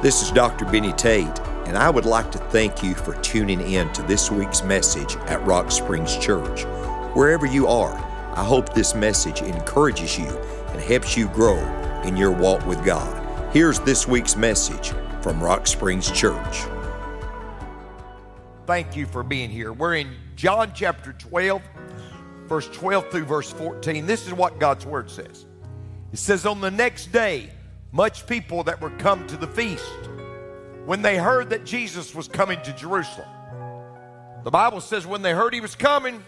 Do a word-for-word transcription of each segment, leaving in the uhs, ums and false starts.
This is Doctor Benny Tate, and I would like to thank you for tuning in to this week's message at Rock Springs Church. Wherever you are, I hope this message encourages you and helps you grow in your walk with God. Here's this week's message from Rock Springs Church. Thank you for being here. We're in John chapter twelve, verse twelve through verse fourteen. This is what God's word says. It says, on the next day, much people that were come to the feast, when they heard that Jesus was coming to Jerusalem. The Bible says when they heard he was coming,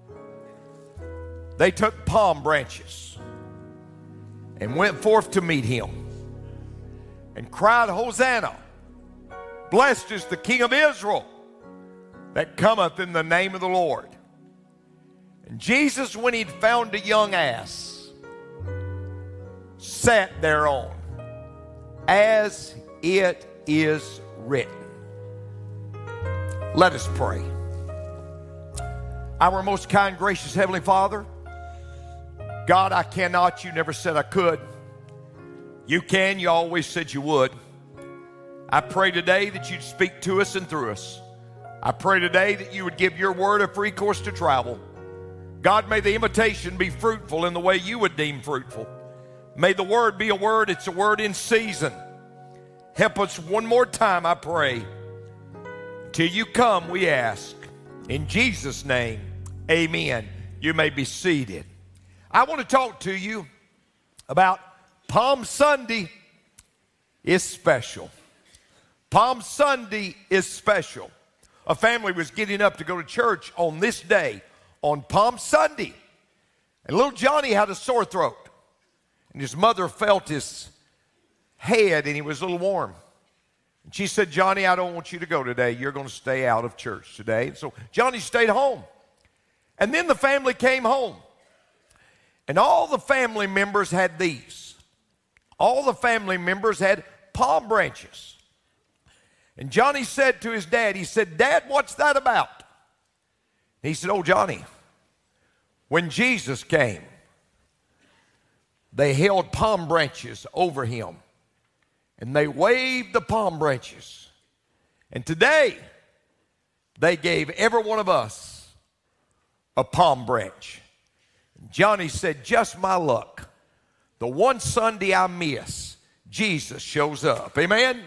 they took palm branches and went forth to meet him and cried, Hosanna! Blessed is the King of Israel that cometh in the name of the Lord. And Jesus, when he'd found a young ass, sat thereon, as it is written. Let us pray. Our most kind, gracious Heavenly Father, God, I cannot, you never said I could. You can, you always said you would. I pray today that you'd speak to us and through us. I pray today that you would give your word a free course to travel. God, may the invitation be fruitful in the way you would deem fruitful. May the word be a word, it's a word in season. Help us one more time, I pray. Till you come, we ask. In Jesus' name, amen. You may be seated. I want to talk to you about Palm Sunday is special. Palm Sunday is special. A family was getting up to go to church on this day, on Palm Sunday. And little Johnny had a sore throat. And his mother felt his head and he was a little warm. And she said, Johnny, I don't want you to go today. You're going to stay out of church today. And so Johnny stayed home. And then the family came home. And all the family members had these. All the family members had palm branches. And Johnny said to his dad, he said, Dad, what's that about? And he said, oh, Johnny, when Jesus came, they held palm branches over him. And they waved the palm branches. And today, they gave every one of us a palm branch. And Johnny said, just my luck. The one Sunday I miss, Jesus shows up. Amen?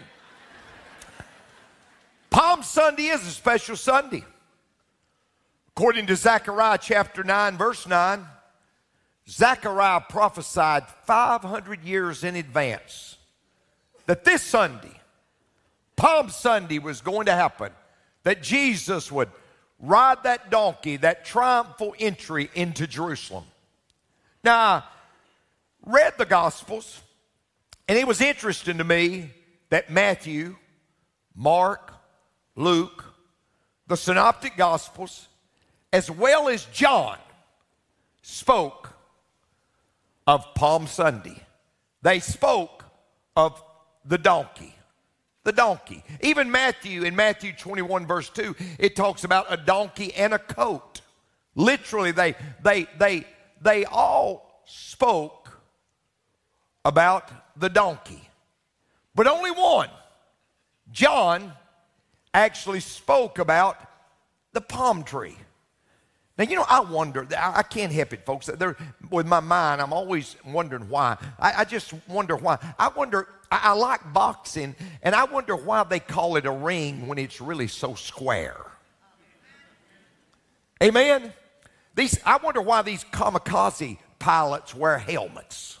Palm Sunday is a special Sunday. According to Zechariah chapter nine, verse nine, Zechariah prophesied five hundred years in advance that this Sunday, Palm Sunday, was going to happen, that Jesus would ride that donkey, that triumphal entry into Jerusalem. Now, I read the Gospels, and it was interesting to me that Matthew, Mark, Luke, the Synoptic Gospels, as well as John, spoke of Palm Sunday. They spoke of the donkey. The donkey. Even Matthew, in Matthew twenty-one, verse two, it talks about a donkey and a coat. Literally, they, they, they, they all spoke about the donkey. But only one, John, actually spoke about the palm tree. Now, you know, I wonder, I can't help it, folks. There, with my mind, I'm always wondering why. I, I just wonder why. I wonder, I, I like boxing, and I wonder why they call it a ring when it's really so square. Amen? These, I wonder why these kamikaze pilots wear helmets.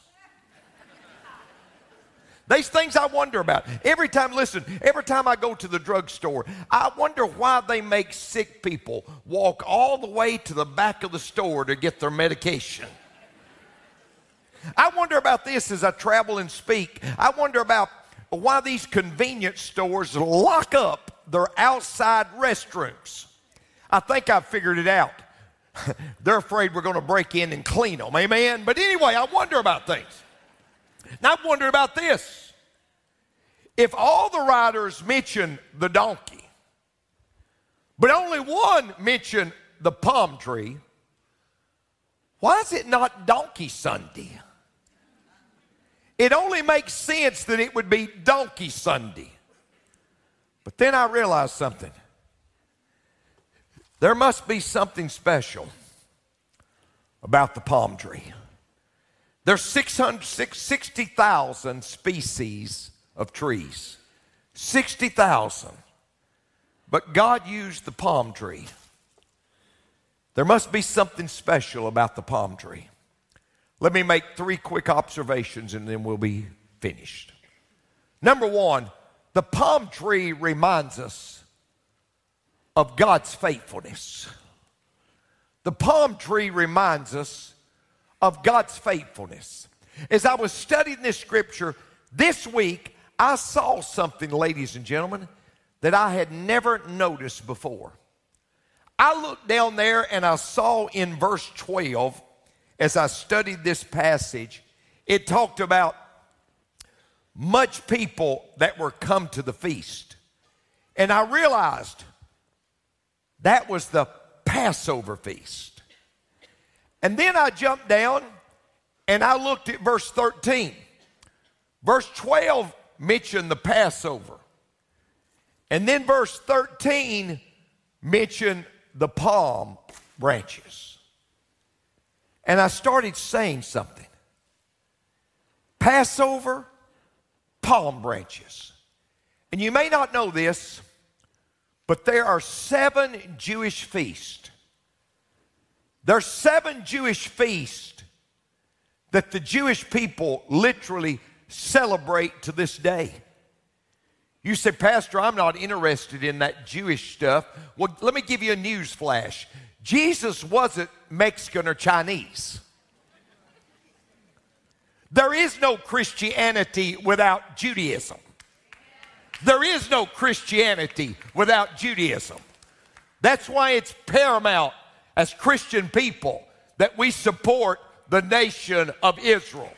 These things I wonder about. Every time, listen, every time I go to the drugstore, I wonder why they make sick people walk all the way to the back of the store to get their medication. I wonder about this as I travel and speak. I wonder about why these convenience stores lock up their outside restrooms. I think I've figured it out. They're afraid we're going to break in and clean them, amen? But anyway, I wonder about things. Now, I wonder about this. If all the writers mention the donkey, but only one mentioned the palm tree, why is it not Donkey Sunday? It only makes sense that it would be Donkey Sunday. But then I realized something. There must be something special about the palm tree. There's six hundred sixty thousand species of trees. sixty thousand. But God used the palm tree. There must be something special about the palm tree. Let me make three quick observations and then we'll be finished. Number one, the palm tree reminds us of God's faithfulness. The palm tree reminds us of God's faithfulness. As I was studying this scripture this week, I saw something, ladies and gentlemen, that I had never noticed before. I looked down there and I saw in verse twelve, as I studied this passage, it talked about much people that were come to the feast. And I realized that was the Passover feast. And then I jumped down and I looked at verse thirteen. Verse twelve mentioned the Passover. And then verse thirteen mentioned the palm branches. And I started saying something. Passover, palm branches. And you may not know this, but there are seven Jewish feasts. There are seven Jewish feasts that the Jewish people literally celebrate to this day. You say, Pastor, I'm not interested in that Jewish stuff. Well, let me give you a news flash. Jesus wasn't Mexican or Chinese. There is no Christianity without Judaism. There is no Christianity without Judaism. That's why it's paramount as Christian people that we support the nation of Israel.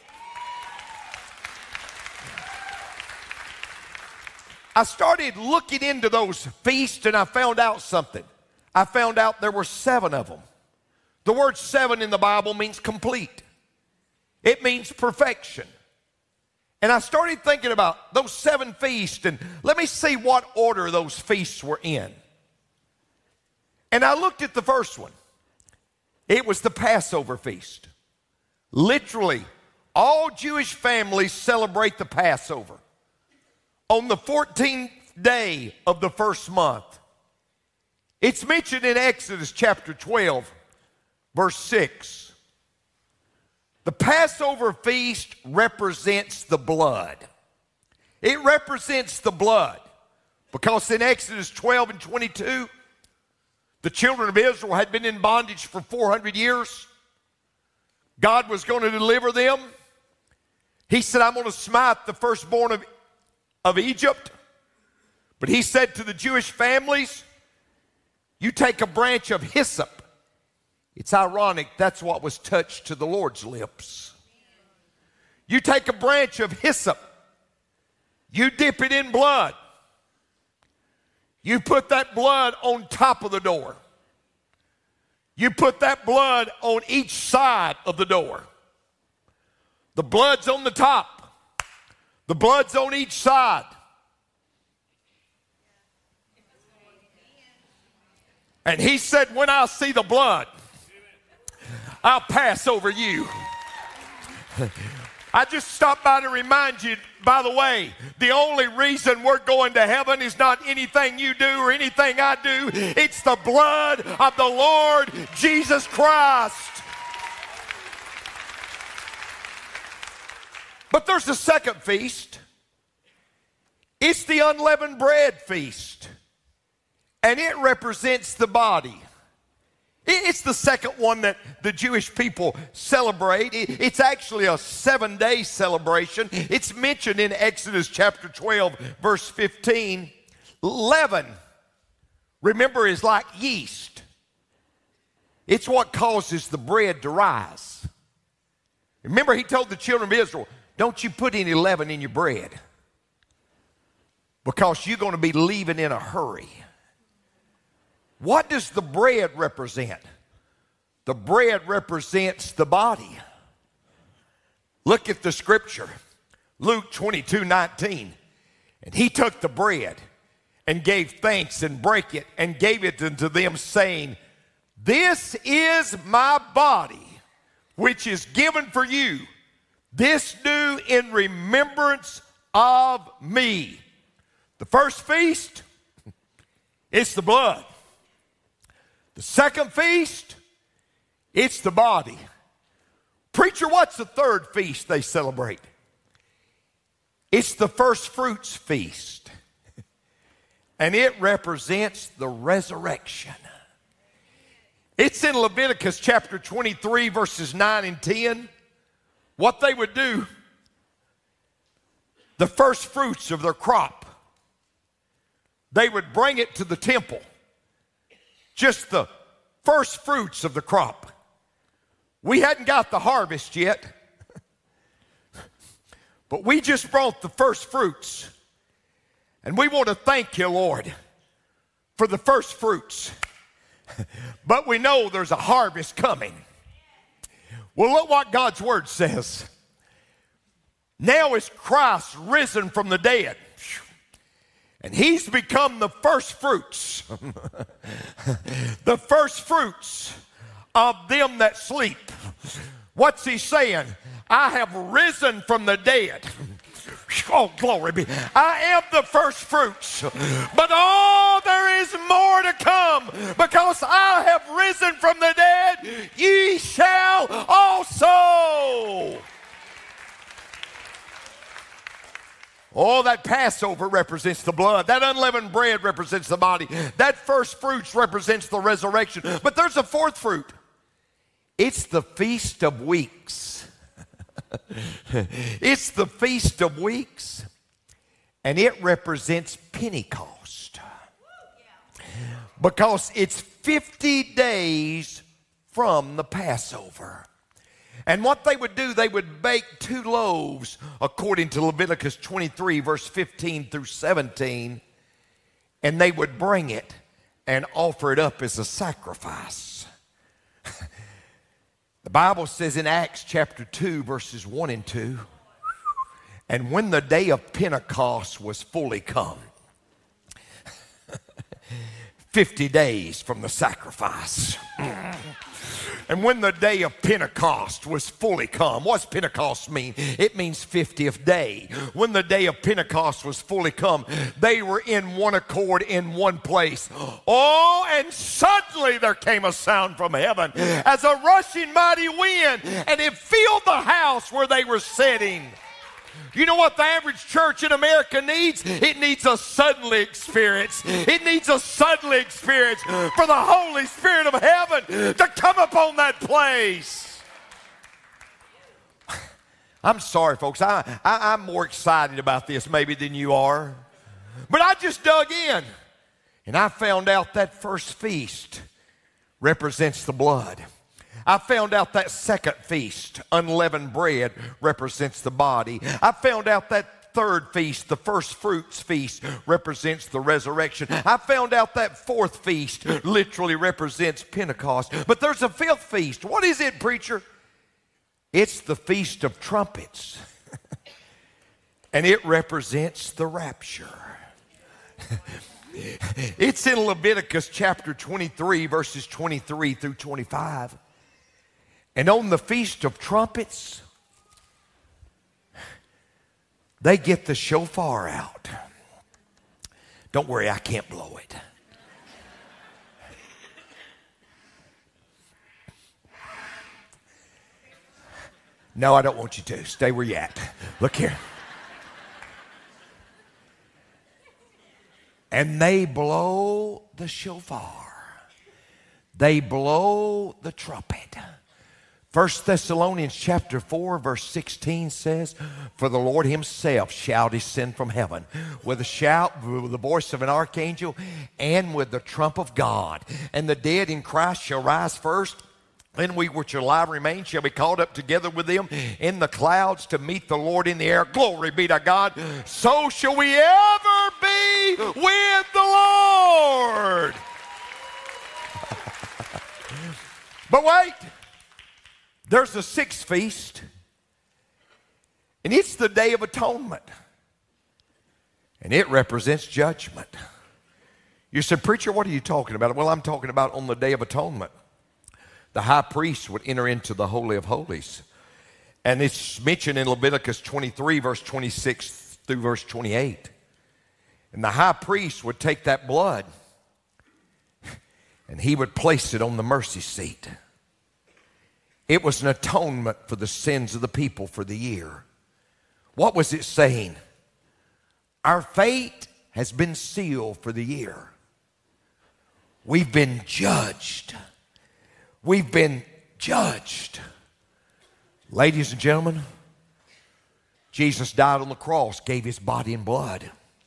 I started looking into those feasts and I found out something. I found out there were seven of them. The word seven in the Bible means complete. It means perfection. And I started thinking about those seven feasts and let me see what order those feasts were in. And I looked at the first one. It was the Passover feast. Literally, all Jewish families celebrate the Passover on the fourteenth day of the first month. It's mentioned in Exodus chapter twelve, verse six. The Passover feast represents the blood. It represents the blood because in Exodus twelve and twenty-two, the children of Israel had been in bondage for four hundred years. God was going to deliver them. He said, I'm going to smite the firstborn of, of Egypt. But he said to the Jewish families, you take a branch of hyssop. It's ironic, that's what was touched to the Lord's lips. You take a branch of hyssop. You dip it in blood. You put that blood on top of the door. You put that blood on each side of the door. The blood's on the top. The blood's on each side. And he said, when I see the blood, I'll pass over you. I just stopped by to remind you, by the way, the only reason we're going to heaven is not anything you do or anything I do. It's the blood of the Lord Jesus Christ. But there's a second feast. It's the unleavened bread feast. And it represents the body. It's the second one that the Jewish people celebrate. It's actually a seven-day celebration. It's mentioned in Exodus chapter twelve, verse fifteen. Leaven, remember, is like yeast. It's what causes the bread to rise. Remember, he told the children of Israel, don't you put any leaven in your bread because you're going to be leaving in a hurry. What does the bread represent? The bread represents the body. Look at the scripture. Luke twenty-two nineteen. And he took the bread and gave thanks and brake it and gave it unto them, saying, This is my body, which is given for you. This do in remembrance of me. The first feast, it's the blood. The second feast, it's the body. Preacher, what's the third feast they celebrate? It's the first fruits feast. And it represents the resurrection. It's in Leviticus chapter twenty-three, verses nine and ten. What they would do, the first fruits of their crop, they would bring it to the temple. Just the first fruits of the crop. We hadn't got the harvest yet, but we just brought the first fruits. And we want to thank you, Lord, for the first fruits. But we know there's a harvest coming. Well, look what God's word says. Now is Christ risen from the dead, and he's become the first fruits. The first fruits of them that sleep. What's he saying? I have risen from the dead. Oh, glory be. I am the first fruits. But oh, there is more to come, because I have risen from the dead. Ye shall also. Oh, that Passover represents the blood. That unleavened bread represents the body. That first fruits represents the resurrection. But there's a fourth fruit. It's the Feast of Weeks. It's the Feast of Weeks, and it represents Pentecost. Because it's fifty days from the Passover. And what they would do, they would bake two loaves, according to Leviticus twenty-three, verse fifteen through seventeen, and they would bring it and offer it up as a sacrifice. The Bible says in Acts chapter two, verses one and two, and when the day of Pentecost was fully come, fifty days from the sacrifice. And when the day of Pentecost was fully come, what's Pentecost mean? It means fiftieth day. When the day of Pentecost was fully come, they were in one accord in one place. Oh, and suddenly there came a sound from heaven as a rushing mighty wind, and it filled the house where they were sitting. You know what the average church in America needs? It needs a suddenly experience. It needs a suddenly experience for the Holy Spirit of heaven to come upon that place. I'm sorry, folks. I, I, I'm more excited about this maybe than you are. But I just dug in, and I found out that first feast represents the blood. I found out that second feast, unleavened bread, represents the body. I found out that third feast, the first fruits feast, represents the resurrection. I found out that fourth feast literally represents Pentecost. But there's a fifth feast. What is it, preacher? It's the Feast of Trumpets. And it represents the rapture. It's in Leviticus chapter twenty-three, verses twenty-three through twenty-five. And on the Feast of Trumpets, they get the shofar out. Don't worry, I can't blow it. No, I don't want you to. Stay where you're at. Look here. And they blow the shofar. They blow the trumpet. First Thessalonians chapter four, verse sixteen says, For the Lord himself shall descend from heaven with a shout, with the voice of an archangel, and with the trump of God. And the dead in Christ shall rise first. Then we which are alive remain shall be caught up together with them in the clouds to meet the Lord in the air. Glory be to God. So shall we ever be with the Lord. But wait. There's a sixth feast, and it's the Day of Atonement, and it represents judgment. You said, preacher, what are you talking about? Well, I'm talking about on the Day of Atonement. The high priest would enter into the Holy of Holies. And it's mentioned in Leviticus twenty-three, verse twenty-six through verse twenty-eight. And the high priest would take that blood and he would place it on the mercy seat. It was an atonement for the sins of the people for the year. What was it saying? Our fate has been sealed for the year. We've been judged. We've been judged. Ladies and gentlemen, Jesus died on the cross, gave his body and blood.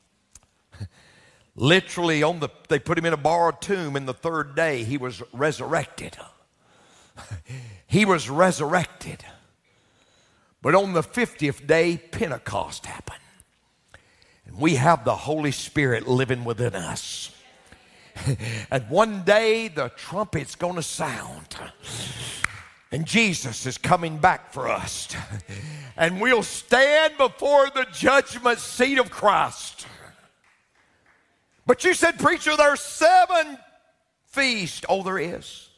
Literally, on the, they put him in a borrowed tomb, and the third day he was resurrected. He was resurrected. But on the fiftieth day, Pentecost happened. And we have the Holy Spirit living within us. And one day the trumpet's going to sound. And Jesus is coming back for us. And we'll stand before the judgment seat of Christ. But you said, preacher, there's seven feasts. Oh, there is.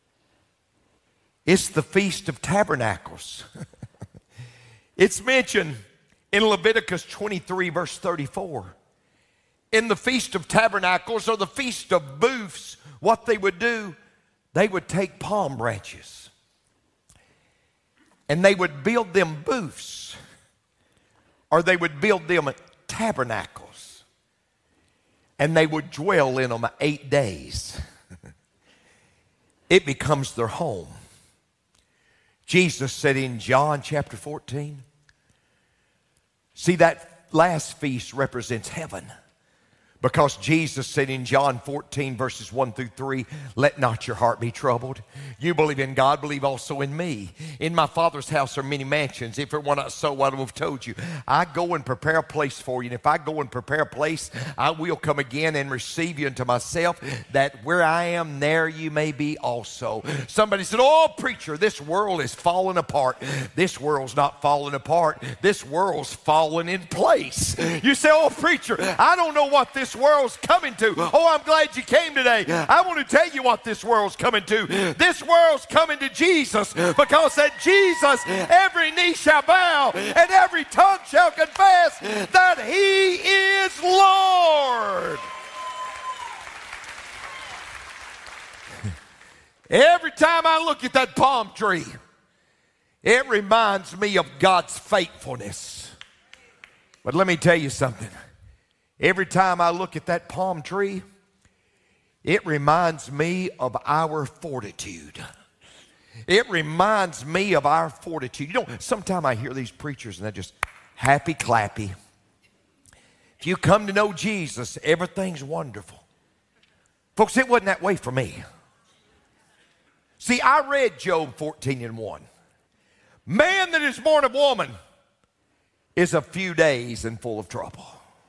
It's the Feast of Tabernacles. It's mentioned in Leviticus twenty-three, verse thirty-four. In the Feast of Tabernacles, or the Feast of Booths, what they would do, they would take palm branches and they would build them booths, or they would build them tabernacles, and they would dwell in them eight days. It becomes their home. Jesus said in John chapter fourteen, see, that last feast represents heaven. Because Jesus said in John fourteen, verses one through three, let not your heart be troubled. You believe in God, believe also in me. In my Father's house are many mansions. If it were not so, I would have told you. I go and prepare a place for you. And if I go and prepare a place, I will come again and receive you unto myself, that where I am, there you may be also. Somebody said, oh, preacher, this world is falling apart. This world's not falling apart. This world's falling in place. You say, oh, preacher, I don't know what this world's coming to. Oh, I'm glad you came today. I want to tell you what this world's coming to. This world's coming to Jesus, because at Jesus every knee shall bow and every tongue shall confess that he is Lord. Every time I look at that palm tree, it reminds me of God's faithfulness. But let me tell you something. Every time I look at that palm tree, it reminds me of our fortitude. It reminds me of our fortitude. You know, sometimes I hear these preachers and they're just happy clappy. If you come to know Jesus, everything's wonderful. Folks, it wasn't that way for me. See, I read Job fourteen and one. Man that is born of woman is a few days and full of trouble.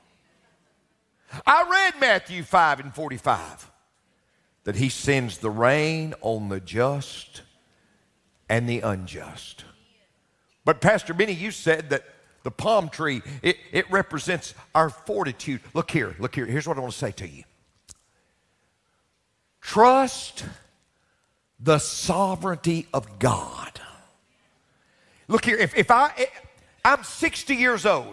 I read Matthew five and forty-five, that he sends the rain on the just and the unjust. But Pastor Benny, you said that the palm tree, it, it represents our fortitude. Look here, look here. Here's what I want to say to you. Trust the sovereignty of God. Look here, if, if I, I'm sixty years old.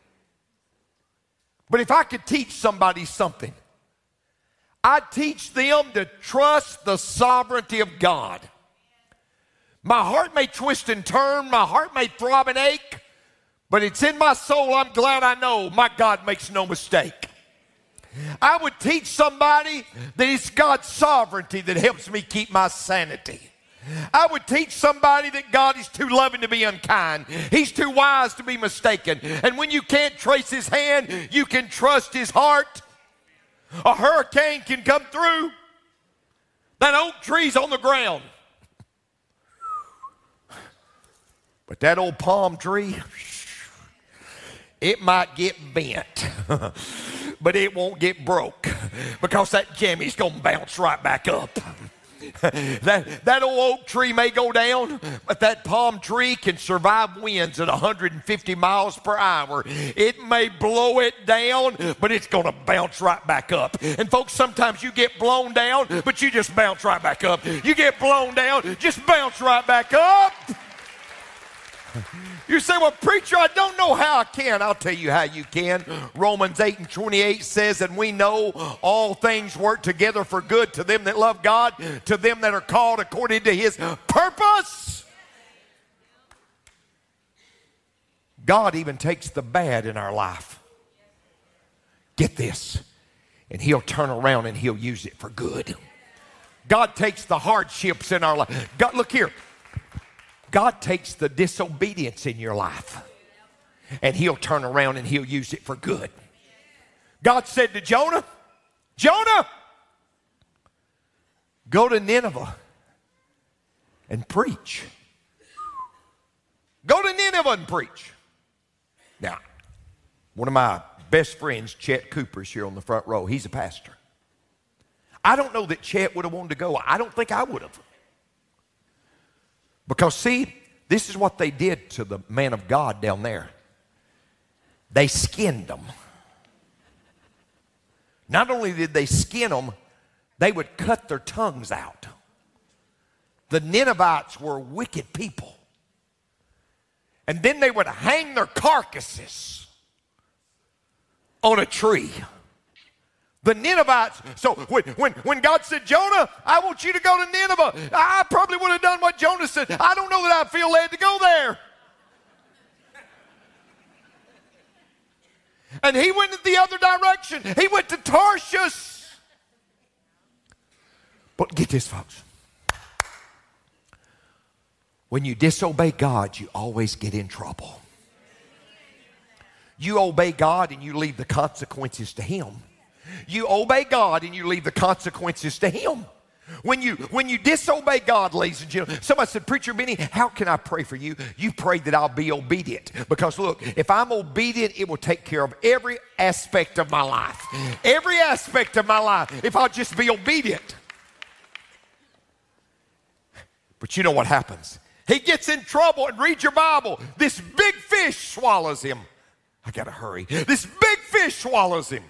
But if I could teach somebody something, I'd teach them to trust the sovereignty of God. My heart may twist and turn, my heart may throb and ache, but it's in my soul. I'm glad I know my God makes no mistake. I would teach somebody that it's God's sovereignty that helps me keep my sanity. I would teach somebody that God is too loving to be unkind. He's too wise to be mistaken. And when you can't trace his hand, you can trust his heart. A hurricane can come through. That oak tree's on the ground. But that old palm tree, it might get bent, but it won't get broke, because that jammy's going to bounce right back up. that, that old oak tree may go down, but that palm tree can survive winds at one hundred fifty miles per hour. It may blow it down, but it's going to bounce right back up. And folks, sometimes you get blown down, but you just bounce right back up. You get blown down, just bounce right back up. You say, well, preacher, I don't know how I can. I'll tell you how you can. Romans eight and twenty-eight says, and we know all things work together for good to them that love God, to them that are called according to his purpose. God even takes the bad in our life. Get this. And he'll turn around and he'll use it for good. God takes the hardships in our life. God, look here. God takes the disobedience in your life and he'll turn around and he'll use it for good. God said to Jonah, Jonah, go to Nineveh and preach. Go to Nineveh and preach. Now, one of my best friends, Chet Cooper, is here on the front row. He's a pastor. I don't know that Chet would have wanted to go. I don't think I would have. Because, see, this is what they did to the man of God down there. They skinned them. Not only did they skin them, they would cut their tongues out. The Ninevites were wicked people. And then they would hang their carcasses on a tree. The Ninevites, so when, when, when God said, Jonah, I want you to go to Nineveh, I probably would have done what Jonah said. I don't know that I feel led to go there. And he went in the other direction. He went to Tarshish. But get this, folks. When you disobey God, you always get in trouble. You obey God and you leave the consequences to him. You obey God and you leave the consequences to him. When you, when you disobey God, ladies and gentlemen, somebody said, Preacher Benny, how can I pray for you? You pray that I'll be obedient. Because look, if I'm obedient, it will take care of every aspect of my life. Every aspect of my life, if I'll just be obedient. But you know what happens? He gets in trouble, and read your Bible. This big fish swallows him. I gotta hurry. This big fish swallows him.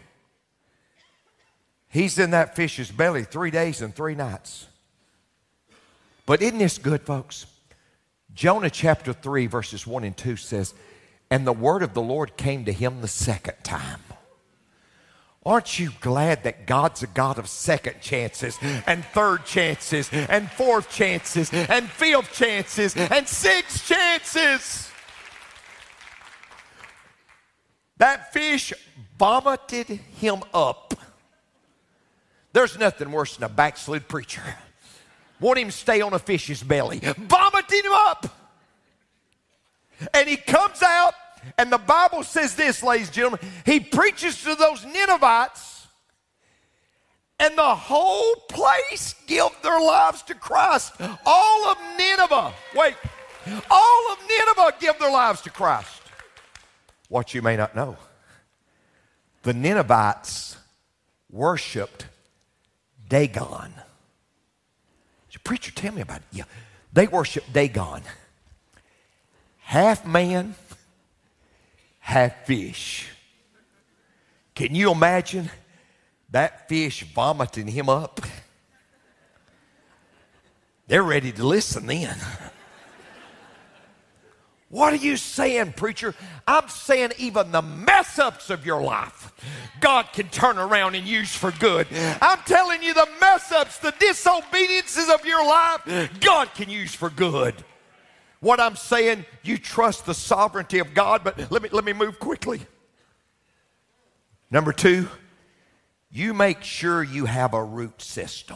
He's in that fish's belly three days and three nights. But isn't this good, folks? Jonah chapter three, verses one and two says, and the word of the Lord came to him the second time. Aren't you glad that God's a God of second chances and third chances and fourth chances and fifth chances and sixth chances? That fish vomited him up. There's nothing worse than a backslid preacher. Want him to stay on a fish's belly. Vomiting him up. And he comes out, and the Bible says this, ladies and gentlemen. He preaches to those Ninevites, and the whole place give their lives to Christ. All of Nineveh, wait, all of Nineveh give their lives to Christ. What you may not know, the Ninevites worshiped Dagon. Preacher, tell me about it. Yeah, they worship Dagon. Half man, half fish. Can you imagine that fish vomiting him up? They're ready to listen then. What are you saying, preacher? I'm saying even the mess ups of your life, God can turn around and use for good. I'm telling you, the mess ups, the disobediences of your life, God can use for good. What I'm saying, you trust the sovereignty of God, but let me, let me move quickly. Number two, you make sure you have a root system.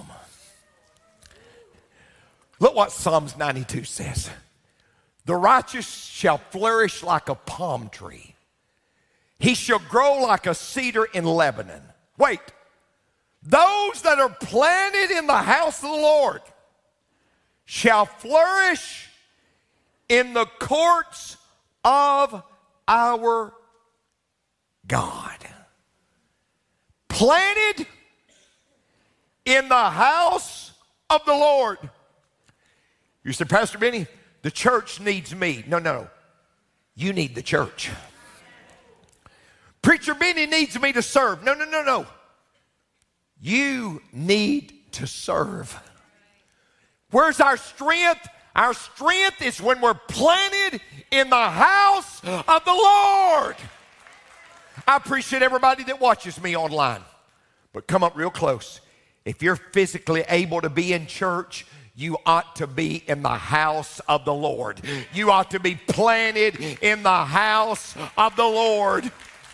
Look what Psalms ninety-two says. The righteous shall flourish like a palm tree. He shall grow like a cedar in Lebanon. Wait, those that are planted in the house of the Lord shall flourish in the courts of our God. Planted in the house of the Lord. You say, Pastor Benny, the church needs me. No, no. You need the church. Preacher Benny needs me to serve. No, no, no, no. You need to serve. Where's our strength? Our strength is when we're planted in the house of the Lord. I appreciate everybody that watches me online, but come up real close. If you're physically able to be in church, you ought to be in the house of the Lord. You ought to be planted in the house of the Lord.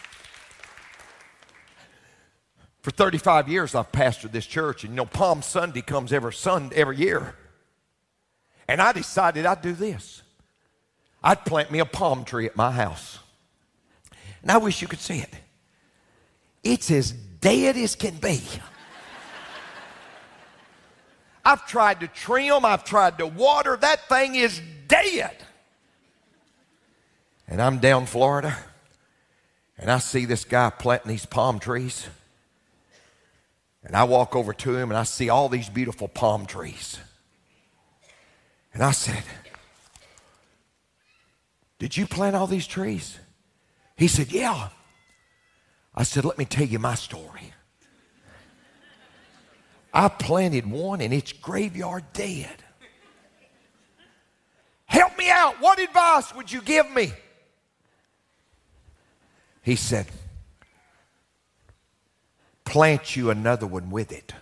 For thirty-five years, I've pastored this church, and you know, Palm Sunday comes every Sunday, every year. And I decided I'd do this. I'd plant me a palm tree at my house. And I wish you could see it. It's as dead as can be. I've tried to trim, I've tried to water. That thing is dead. And I'm down Florida, and I see this guy planting these palm trees. And I walk over to him, and I see all these beautiful palm trees. And I said, did you plant all these trees? He said, yeah. I said, let me tell you my story. I planted one, and it's graveyard dead. Help me out. What advice would you give me? He said, plant you another one with it.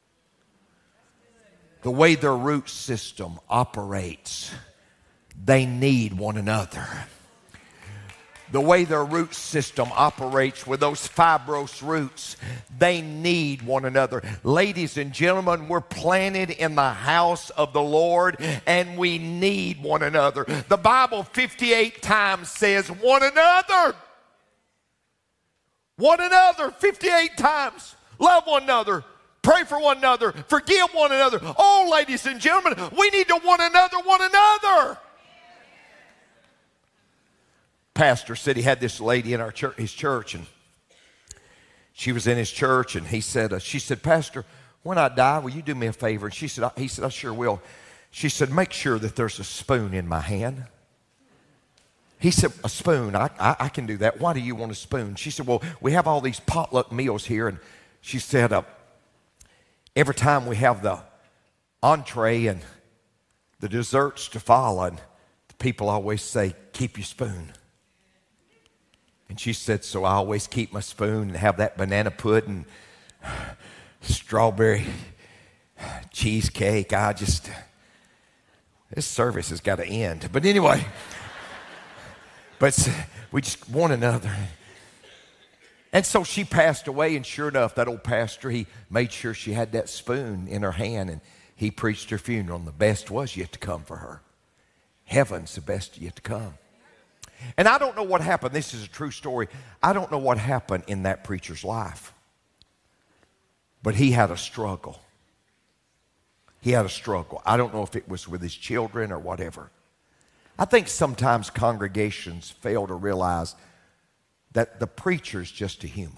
The way their root system operates, they need one another. The way their root system operates with those fibrous roots, they need one another. Ladies and gentlemen, we're planted in the house of the Lord, and we need one another. The Bible fifty-eight times says one another. One another, fifty-eight times. Love one another. Pray for one another. Forgive one another. Oh, ladies and gentlemen, we need to one another, one another. Pastor said he had this lady in our church, his church, and she was in his church, and he said, uh, she said, Pastor, when I die, will you do me a favor? And she said, he said, I sure will. She said, make sure that there's a spoon in my hand. He said, a spoon, I, I, I can do that. Why do you want a spoon? She said, well, we have all these potluck meals here, and she said, uh, every time we have the entree and the desserts to follow, and the people always say, keep your spoon. And she said, so I always keep my spoon and have that banana pudding, strawberry cheesecake. I just, this service has got to end. But anyway, but we just one another. And so she passed away, and sure enough, that old pastor, he made sure she had that spoon in her hand, and he preached her funeral, and the best was yet to come for her. Heaven's the best yet to come. And I don't know what happened. This is a true story. I don't know what happened in that preacher's life. But he had a struggle. He had a struggle. I don't know if it was with his children or whatever. I think sometimes congregations fail to realize that the preacher's just a human.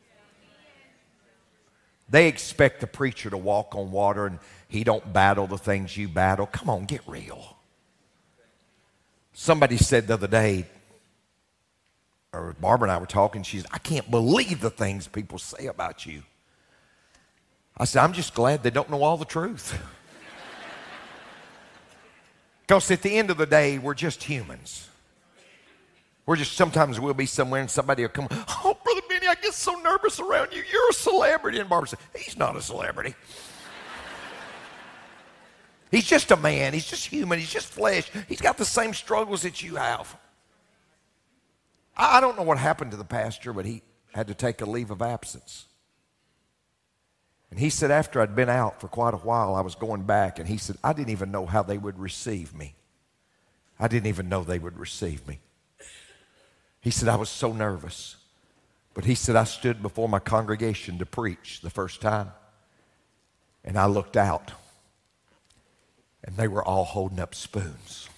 They expect the preacher to walk on water and he don't battle the things you battle. Come on, get real. Somebody said the other day, or Barbara and I were talking, she said, I can't believe the things people say about you. I said, I'm just glad they don't know all the truth. Because at the end of the day, we're just humans. We're just, sometimes we'll be somewhere and somebody will come, oh, Brother Benny, I get so nervous around you. You're a celebrity. And Barbara said, he's not a celebrity. He's just a man. He's just human. He's just flesh. He's got the same struggles that you have. I don't know what happened to the pastor, but he had to take a leave of absence. And he said after I'd been out for quite a while, I was going back, and he said, I didn't even know how they would receive me. I didn't even know they would receive me. He said, I was so nervous. But he said, I stood before my congregation to preach the first time, and I looked out, and they were all holding up spoons.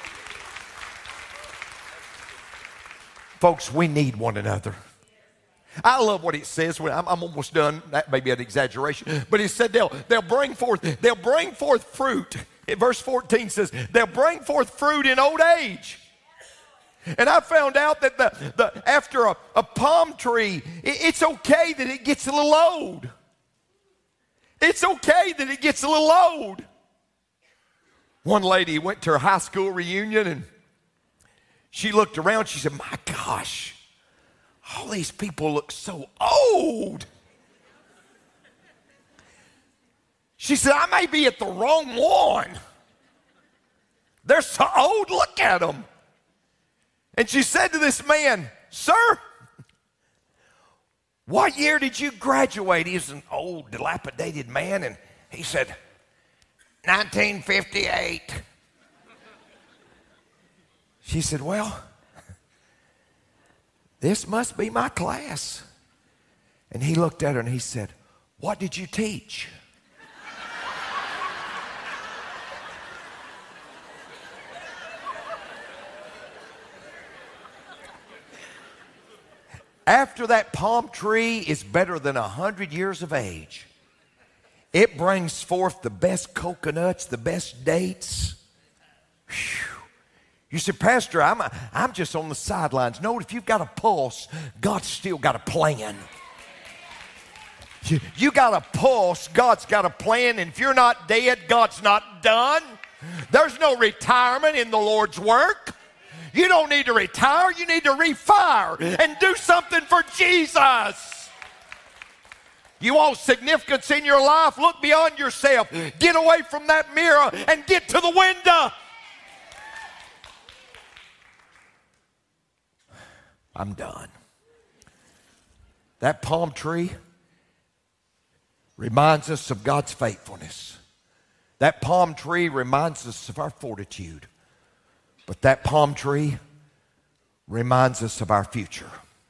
Folks, we need one another. I love what it says. When I'm, I'm almost done. That may be an exaggeration. But it said they'll, they'll bring forth, they'll bring forth fruit. In verse fourteen says, they'll bring forth fruit in old age. And I found out that the, the, after a, a palm tree, it, it's okay that it gets a little old. It's okay that it gets a little old. One lady went to her high school reunion and she looked around. She said, my gosh, all these people look so old. She said, I may be at the wrong one. They're so old, look at them. And she said to this man, sir, what year did you graduate? He's an old, dilapidated man. And he said, nineteen fifty-eight. She said, well, this must be my class. And he looked at her and he said, what did you teach? After that palm tree is better than a hundred years of age, it brings forth the best coconuts, the best dates. Whew. You say, Pastor, I'm, I'm just on the sidelines. No, if you've got a pulse, God's still got a plan. You, you got a pulse, God's got a plan, and if you're not dead, God's not done. There's no retirement in the Lord's work. You don't need to retire. You need to refire and do something for Jesus. You want significance in your life? Look beyond yourself. Get away from that mirror and get to the window. I'm done. That palm tree reminds us of God's faithfulness. That palm tree reminds us of our fortitude. But that palm tree reminds us of our future.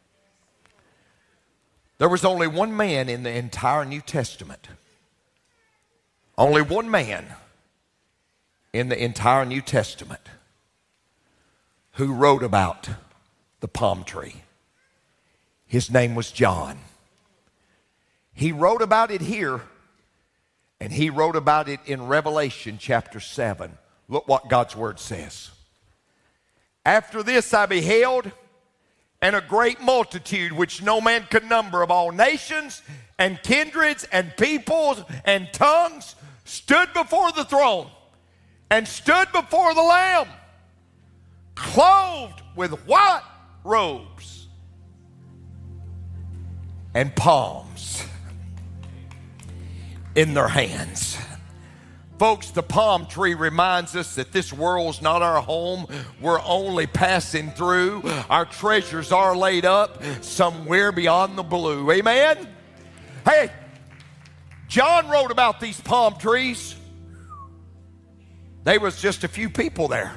There was only one man in the entire New Testament. Only one man in the entire New Testament who wrote about the palm tree. His name was John. He wrote about it here, and he wrote about it in Revelation chapter seven. Look what God's word says. After this I beheld, and a great multitude which no man could number, of all nations and kindreds and peoples and tongues, stood before the throne and stood before the Lamb, clothed with white robes and palms in their hands. Folks, the palm tree reminds us that this world's not our home. We're only passing through. Our treasures are laid up somewhere beyond the blue. Amen? Hey, John wrote about these palm trees. There was just a few people there.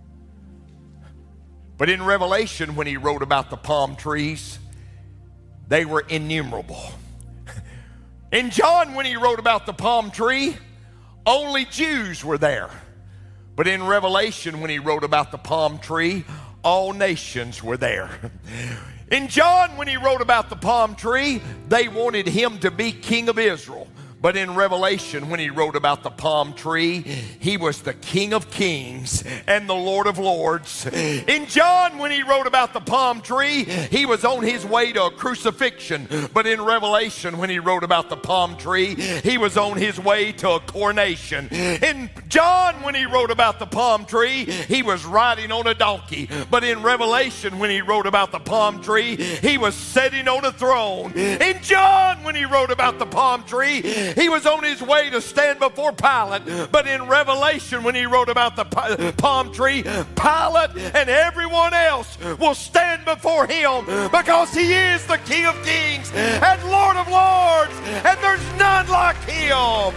But in Revelation, when he wrote about the palm trees, they were innumerable. In John, when he wrote about the palm tree, only Jews were there. But in Revelation, when he wrote about the palm tree, all nations were there. In John, when he wrote about the palm tree, they wanted him to be king of Israel. But in Revelation, when he wrote about the palm tree, he was the King of Kings and the Lord of Lords. In John, when he wrote about the palm tree, he was on his way to a crucifixion. But in Revelation, when he wrote about the palm tree, he was on his way to a coronation. In John, when he wrote about the palm tree, he was riding on a donkey. But in Revelation, when he wrote about the palm tree, he was sitting on a throne. In John, when he wrote about the palm tree, he was on his way to stand before Pilate. But in Revelation, when he wrote about the palm tree, Pilate and everyone else will stand before him because he is the King of Kings and Lord of Lords, and there's none like him.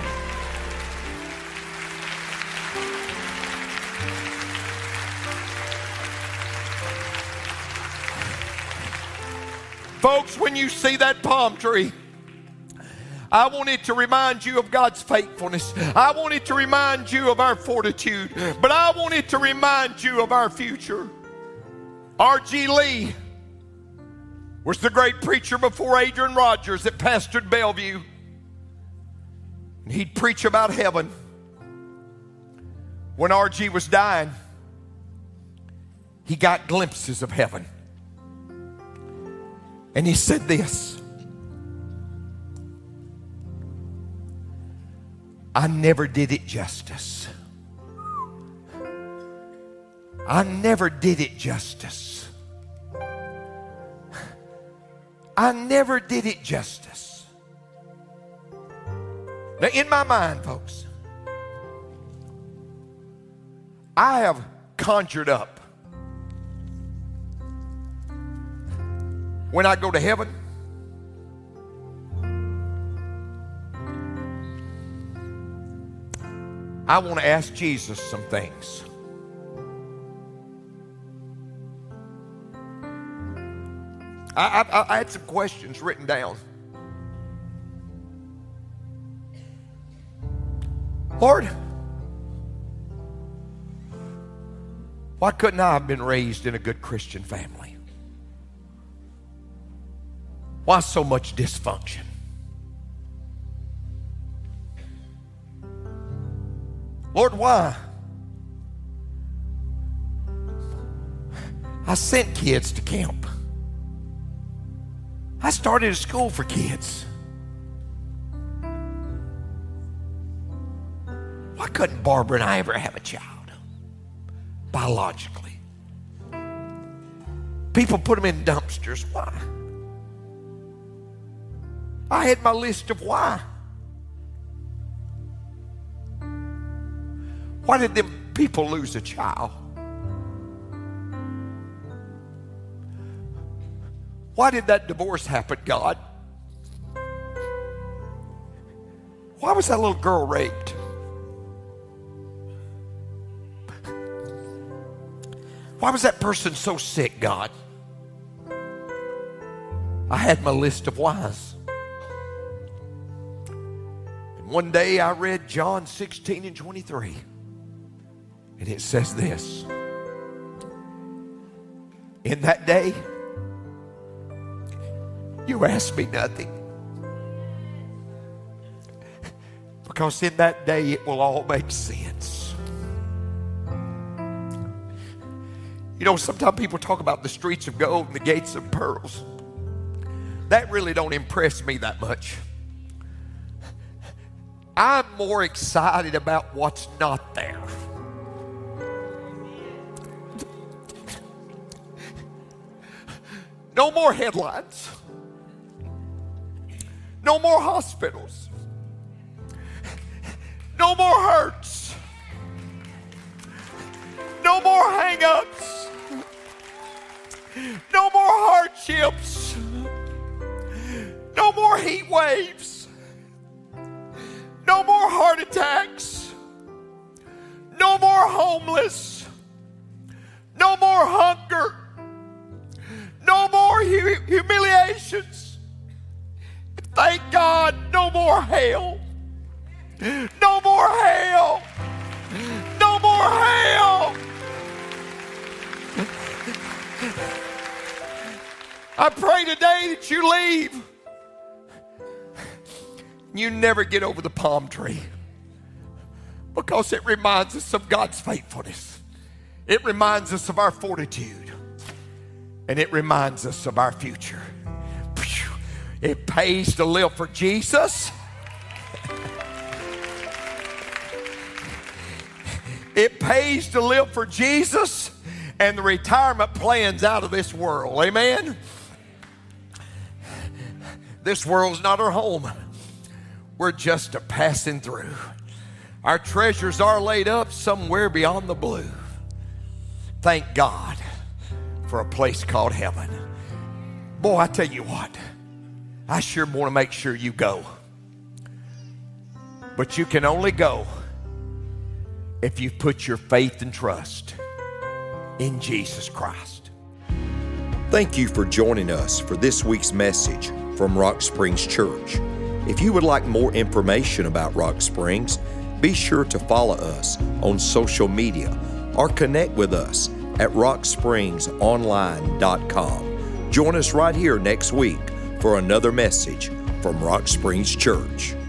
Folks, when you see that palm tree, I want it to remind you of God's faithfulness. I want it to remind you of our fortitude. But I want it to remind you of our future. R G Lee was the great preacher before Adrian Rogers that pastored Bellevue. And he'd preach about heaven. When R G was dying, he got glimpses of heaven. And he said this: I never did it justice. I never did it justice. I never did it justice. Now, in my mind, folks, I have conjured up, when I go to heaven, I want to ask Jesus some things. I, I, I had some questions written down. Lord, why couldn't I have been raised in a good Christian family? Why so much dysfunction? Lord, why? I sent kids to camp. I started a school for kids. Why couldn't Barbara and I ever have a child? Biologically. People put them in dumpsters. Why? I had my list of why. Why did them people lose a child? Why did that divorce happen, God? Why was that little girl raped? Why was that person so sick, God? I had my list of whys. And one day I read John sixteen and twenty-three. And it says this: in that day, you ask me nothing. Because in that day it will all make sense. You know, sometimes people talk about the streets of gold and the gates of pearls. That really don't impress me that much. I'm more excited about what's not there. No more headlines. No more hospitals. No more hurts. No more hang-ups. No more hardships. No more heat waves. No more heart attacks. No more homeless. No more hunger. No more hu- humiliations. Thank God, no more hell. No more hell. No more hell. I pray today that you leave. You never get over the palm tree, because it reminds us of God's faithfulness. It reminds us of our fortitude. And it reminds us of our future. It pays to live for Jesus. It pays to live for Jesus and the retirement plans out of this world. Amen? This world's not our home. We're just a passing through. Our treasures are laid up somewhere beyond the blue. Thank God for a place called heaven. Boy, I tell you what, I sure want to make sure you go. But you can only go if you put your faith and trust in Jesus Christ. Thank you for joining us for this week's message from Rock Springs Church. If you would like more information about Rock Springs, be sure to follow us on social media or connect with us at rock springs online dot com. Join us right here next week for another message from Rock Springs Church.